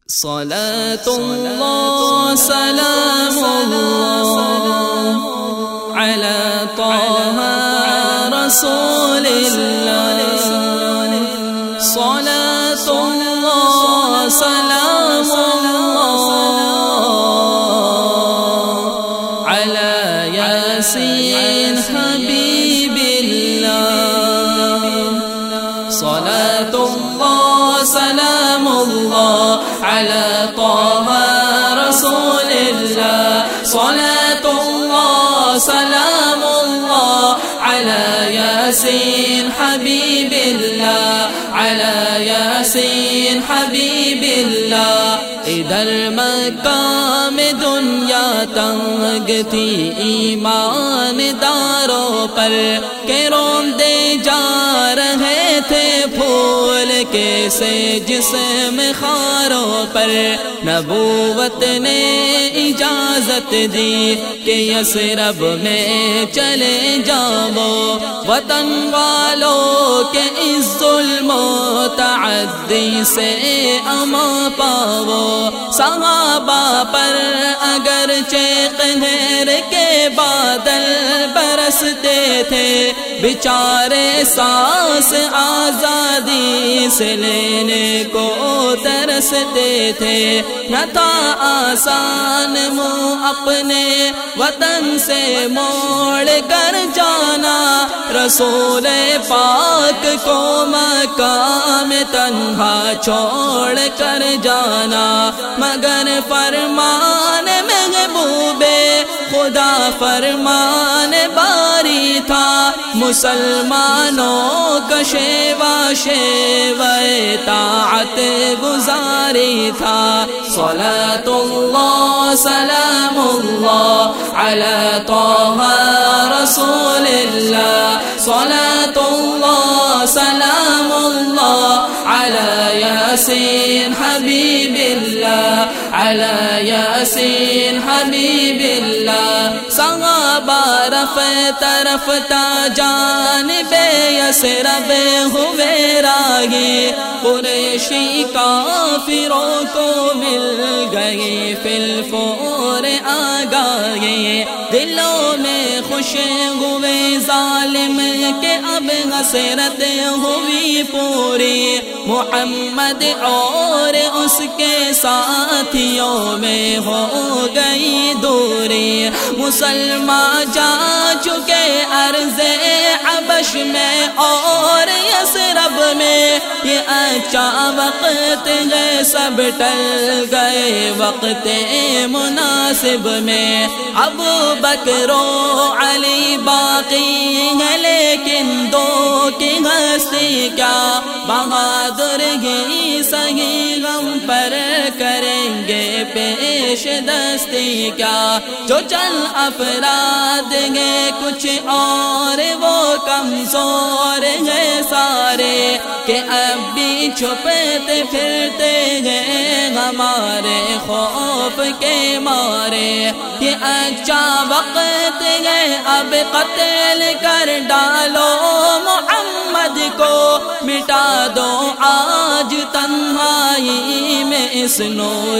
صلاة الله سلام الله على طه رسول الله. صلاة الله سلام الله على ياسين حبيب الله. صلاة الله سلام الله على طه رسول الله. صلاة الله سلام الله على ياسين حبيب الله. على ياسين حبيب الله. ادھر مقام دنیا تنگ تھی ایمان داروں پر کہ روندے جا رہے تھے پھول کیسے جسم خاروں پر. نبوت نے اجازت دی کہ یثرب میں چلے جاؤ وطن والوں کے اس ظلم و تعدی سے امان پاؤ. صحابہ پر اگرچہ قہر کے بادل برستے تھے بیچارے سانس آزادی سے لینے کو ترستے تھے. نہ تھا آسان منہ اپنے وطن سے موڑ کر جانا. رسول پاک کو مقام تنہا چھوڑ کر جانا مگر فرمان محبوب خدا فرمان باری تھا. مسلمانوں کا شیوا طاعت گزاری تھا. صلاة اللہ سلام اللہ علی طه رسول اللہ. صلاة اللہ سلام اللہ علی یاسین حبیب اللہ. علی یاسین حبیب اللہ. صحابہ رفتہ رفتہ جانب یثرب ہوئے راہی. قریشی کافروں کو مل گئی فی الفور آگاہی. دلوں میں خوش ہوئے ظالم کہ اب حسرت ہوئی پوری. محمد اور اس کے ساتھیوں میں ہو گئی دوری. مسلمان جا چکے ارض حبش میں اور یثرب میں. یہ اچھا وقت ہے سب ٹل گئے وقت مناسب میں. ابو بکر و علی باقی ہیں لیکن دو کی ہستی کیا. بہادر ہی سہی غم پر کریں گے پیش دستی کیا. جو چند افراد ہیں کچھ اور وہ کمزور ہیں سارے کہ اب بھی چھپتے پھرتے ہیں ہمارے خوف کے مارے. یہ اچھا وقت ہے اب قتل کر ڈالو محمد کو. مٹا دو آج تنہائی میں اس نور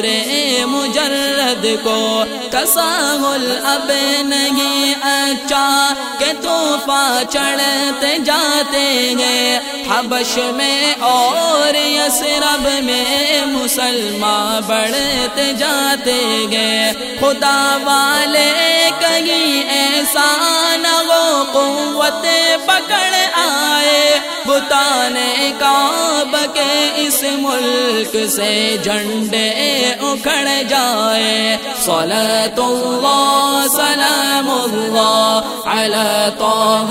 مجرد کو. تساہل اب نہیں اچھا کہ طوفان چڑھتے جاتے ہیں حبش میں اور یثرب میں مسلمان بڑھتے جاتے گئے. خدا والے کہیں ایسا نہ ہو قوت پکڑ آئے بتانے کعبہ کے اس ملک سے جھنڈے اکھڑ جائے. صلاة اللہ سلام اللہ علی طه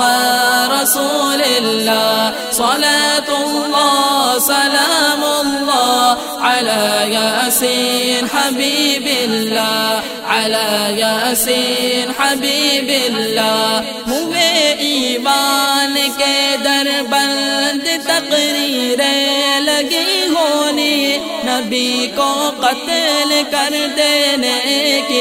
رسول اللہ. صلاة اللہ سلام اللہ علی یاسین حبیب اللہ. علی یاسین حبیب اللہ. ہوئے ایمان کے در بند تقریریں لگی ہونی. نہ نبی کو قتل کر دینے کی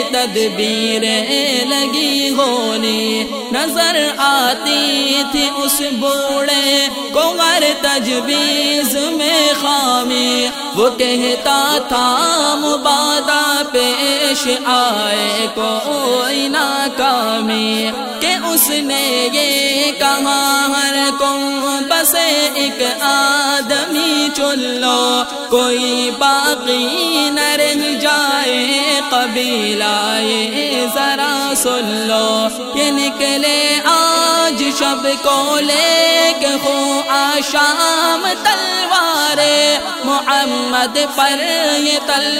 تدبیریں لگی ہونی نظر آتی تھی اس بوڑھے کو غر تجویز میں خامی وہ کہتا تھا مبادا پیش آئے کوئی ناکامی کہ اس نے یہ کہا ہر کو بس ایک آدمی چن لو کوئی باقی نہ رہ جائے قبیلہ یہ ذرا سن لو یہ نکلے آج شب کو لے کے خو آشام تلوارے محمد پر یہ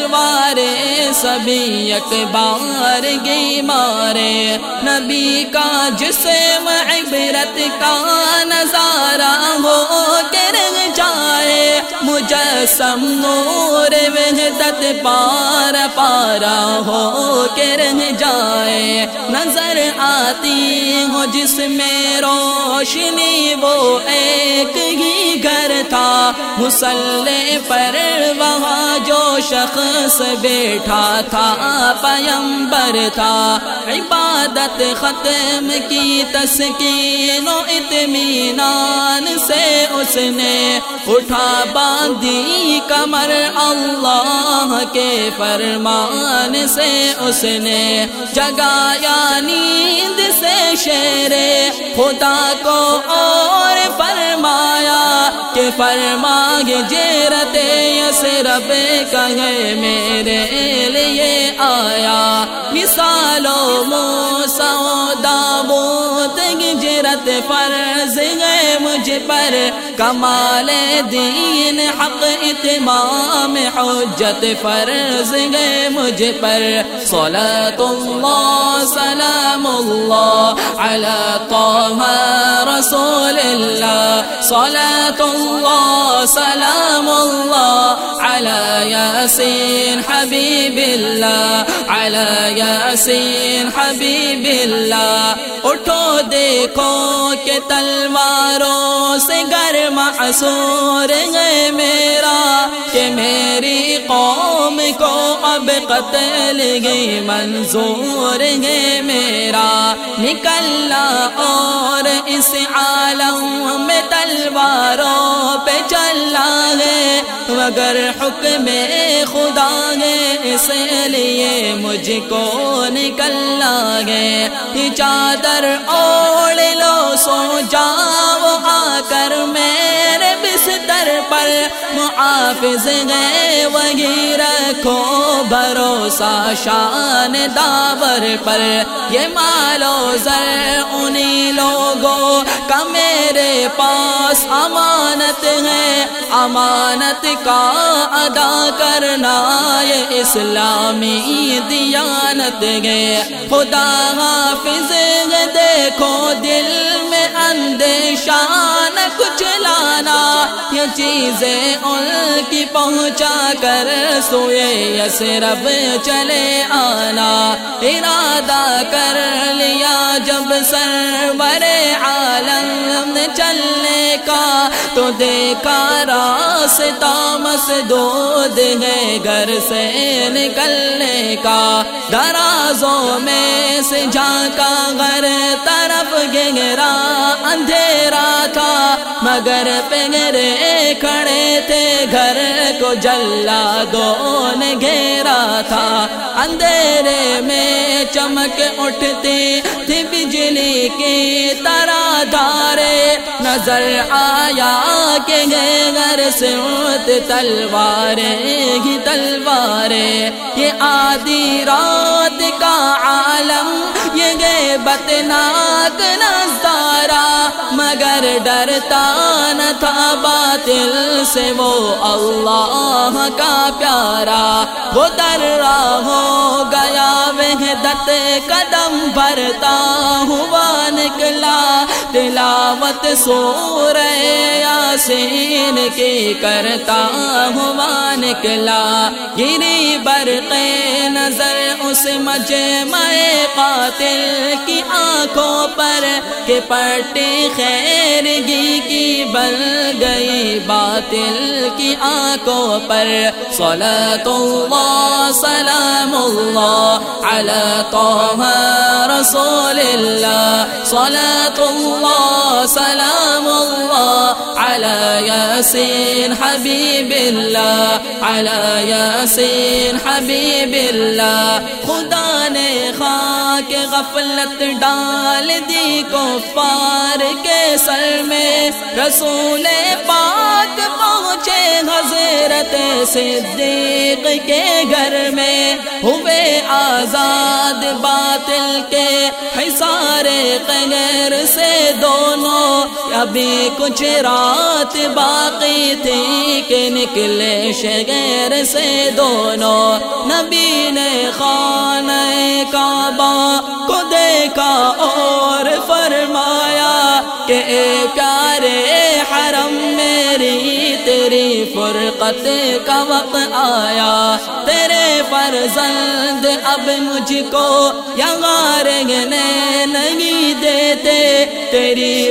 تلوارے سبھی یک بار گی مارے نبی کا جسم عبرت کا نظارہ ہو کے رہ جائے مجسم نور وحدت پار پارا ہو کے رہ جائے نظر آتی ہو جس میں روشنی وہ ایک ہی گھر تھا مصلی پر وہاں جو شخص بیٹھا تھا پیمبر تھا عبادت ختم کی تسکین و اطمینان سے اس نے اٹھا باندھی کمر اللہ کے فرمان سے اس نے جگایا نیند سے شیر خدا کو اور فرمایا کہ فرمائے جرت یثرب کہے میرے لیے آیا مثالو موسیٰ و داؤد ہجرت فرض ہے مجھ پر کمال دین حق اتمام حجت فرض ہے مجھ پر صلاۃ اللہ سلام اللہ علی طہ رسول اللہ صلاۃ اللہ سلام اللہ علی یاسین حبیب اللہ علی یاسین حبیب اللہ اٹھو دیکھو کہ تلواروں سے گر معصور ہے میرا کہ میری قوم کو اب قتل گئی منظور ہے میرا نکلنا اور اس عالم میں تلواروں پہ چلنا ہے مگر حکم خدا ہے اس لیے مجھ کو نکلنا ہے چادر اوڑھ لو سو جاؤ آ کر میرے بستر پر محافظ ہے وہی رکھو بھروسہ شان داور پر یہ مال و زر انہی لوگوں کا میرے پاس امانت ہے امانت کا ادا کرنا یہ اسلامی دیانت ہے خدا حافظ ہے دیکھو دل میں اندیشہ نہ کچھ لانا یہ چیزیں ان کی پہنچا کر سوئے یثرب چلے آنا ارادہ کر لیا جب سرور عالم نے چلنے کا تو دیکھا راستہ مسدود ہے گھر سے نکلنے کا درازوں میں سے جھانکا گھر طرف گہرا اندھیرا تھا مگر پنگرے کھڑے تھے گھر کو جلادوں نے گھیرا تھا اندھیرے میں چمک اٹھتی تھی بجلی کی طرح دھارے نظر آیا کہ گھر سے تلواریں ہی تلواریں یہ آدھی رات کا عالم یہ غیبتناک نظارہ مگر ڈرتا نہ تھا باطل سے وہ اللہ کا پیارا وہ در راہ ہو گیا وحدت قدم بھرتا ہوا نکلا تلاوت سورہ یاسین کی کرتا ہوا نکلا گری برق نظر اس اس مجمع قاتل کی آنکھوں پر کہ پٹی خیرگی کی بن گئی باطل کی آنکھوں پر صلاۃ اللہ سلام اللہ علی طہ رسول اللہ صلاۃ اللہ سلام اللہ علی یاسین حبیب اللہ علی یاسین حبیب اللہ خدا نے خاک غفلت ڈال دی کفار کے سر میں رسول پاک پہنچے حضرت صدیق کے گھر میں ہوئے آزاد باطل کے حصار قہر سے دونوں ابھی کچھ رات باقی تھی کہ نکلے شہر سے دونوں نبی نے خانہ کعبہ کو دیکھا اور فرمایا کہ اے پیارے حرم میری تیری فرقت کا وقت آیا تیرے فرزند اب مجھ کو یہاں رہنے نہیں دیتے تیری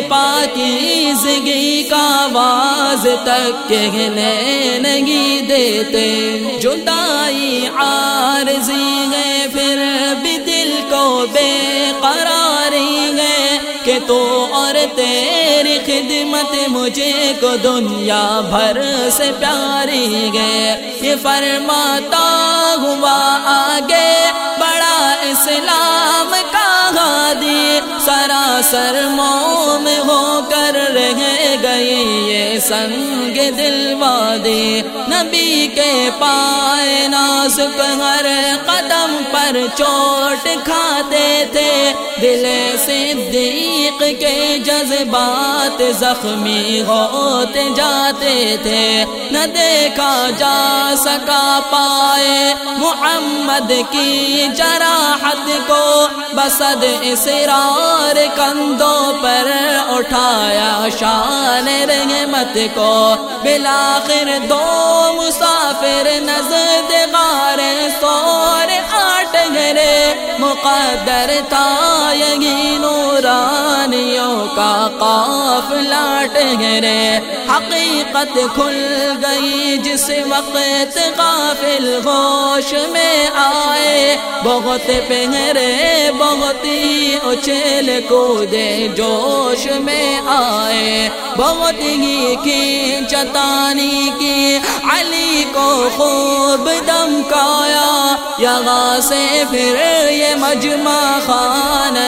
پاکیزگی کا آواز تک کہنے نہیں دیتے جدائی عارضی ہے پھر بھی دل کو بے قراری ہے کہ تو اور تیری خدمت مجھے کو دنیا بھر سے پیاری ہے یہ فرماتا ہوا آگے بڑا اسلام کا ہادی سراسر موم ہو کر رہ گئی یہ سنگ دل وادی نبی کے پائے نازک ہر قدم پر چوٹ کھاتے تھے دل صدیق کے جذبات زخمی ہوتے جاتے تھے نہ دیکھا جا سکا پائے محمد کی جراحت کو بسد اسرار کندھوں پر اٹھایا شان رحمت کو بالآخر دو مسافر نزد غار سور آٹ گرے مقدر تھا یہی نورانیوں کا قافلہ ٹھہرے حقیقت کھل گئی جس وقت غافل ہوش میں آئے بہت پہرے بہت ہی اچھل کودے جوش میں آئے بہت ہی کھینچتانی کی علی کو خوب دمکایا یہاں سے پھر یہ مجمع خانہ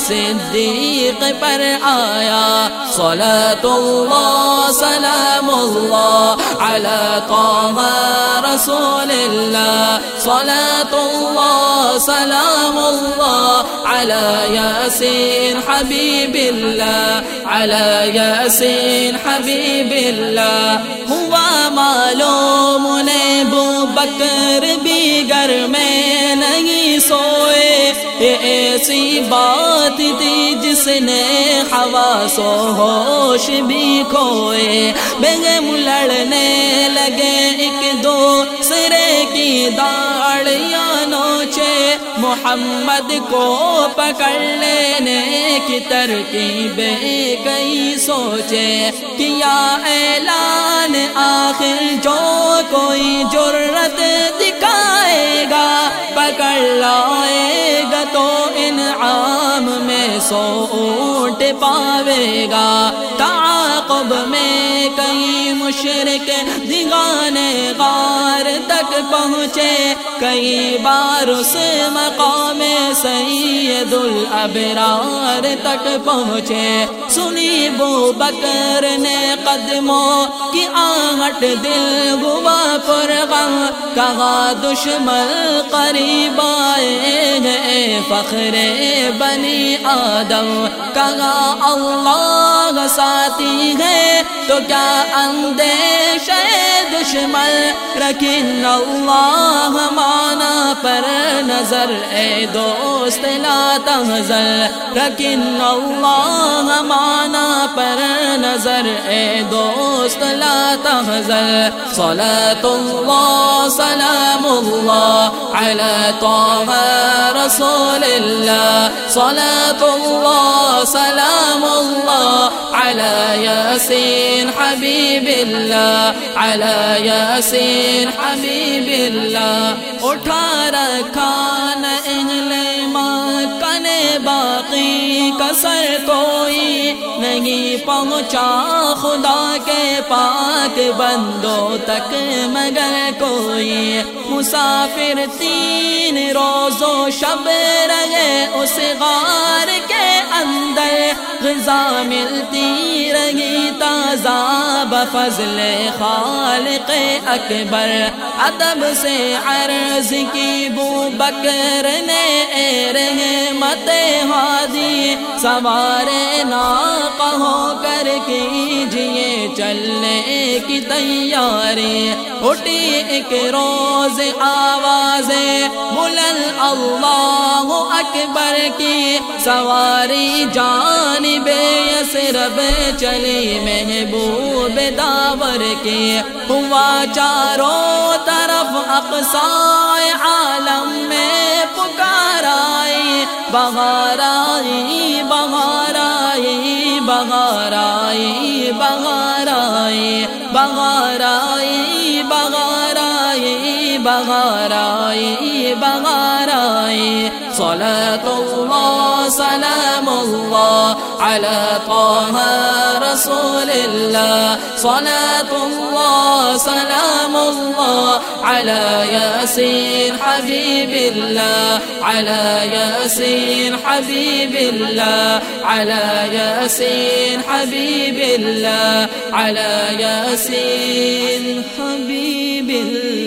صدیق پر آیا صلاۃ اللہ سلام اللہ علی طہ رسول اللہ صلاۃ اللہ سلام اللہ علی یاسین حبیب اللہ علی یاسین حبیب اللہ ہوا معلوم انہیں بکر بھی گھر میں نہیں سوئے یہ ایسی بات تھی جس نے حواس و ہوش بھی کھوئے بیگم لڑنے لگے ایک دو سرے کی داڑیاں نوچے محمد کو پکڑ لینے کی ترکیبیں کئی سوچے کیا اعلان آخر جو کوئی جرت دکھائے گا پکڑ لائے گا تو انعام میں 100 اونٹ پاوے گا تعاقب میں کئی مشرک دیوانے غار تک پہنچے کئی بار اس مقام سید الابرار تک پہنچے سنی بو بکر نے قدموں کی آہٹ دل ہوا پرغم کہا دشمن قریب آئے ہیں فخر بنی آدم کہا اللہ ساتھی ہے تو کیا اندیش دشمن لیکن اللہ مانا پر نظر اے دوست لا تحزن لیکن اللہ مانا پر نظر اے دوست لا تحزن صلاة اللہ سلام اللہ علی طه رسول اللہ صلاة اللہ سلام اللہ علی یاسین حبیب اللہ علی یاسین حبیب اللہ اٹھا رکھا نہ اہل مکہ نے باقی کسر کوئی نہیں پہنچا خدا کے پاک بندوں تک مگر کوئی مسافر 3 روز و شب رہے اس غار کے اندر غذا ملتی رہی تازہ بفضل خالق اکبر ادب سے عرض کی بو بکر نے اے رحمت ہادی سوار ناقہ ہو کر کیجئے چلنے کی تیاری اٹھی ایک روز آواز بلند اللہ اکبر کی سواری جانب یثرب چلی محبوب داور کی ہوا چاروں طرف اقصائے عالم میں پکار آئی بہار آئی بہار آئی بہار آئی بہار آئی بہار آئی بہار آئی بہار آئی بہار آئی صلاة اللہ سلام اللہ علی طه رسول اللہ صلاة اللہ سلام اللہ علی یاسین حبیب اللہ علی یاسین حبیب اللہ علی یاسین حبیب اللہ علی یاسین حبیب اللہ